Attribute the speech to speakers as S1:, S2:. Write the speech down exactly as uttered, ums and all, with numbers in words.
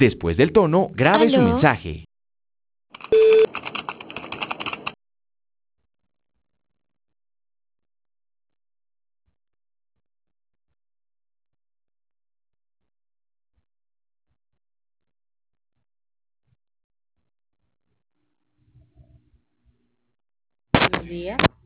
S1: Después del tono, grabe su
S2: ¿Aló?
S1: mensaje.
S3: Buenos días.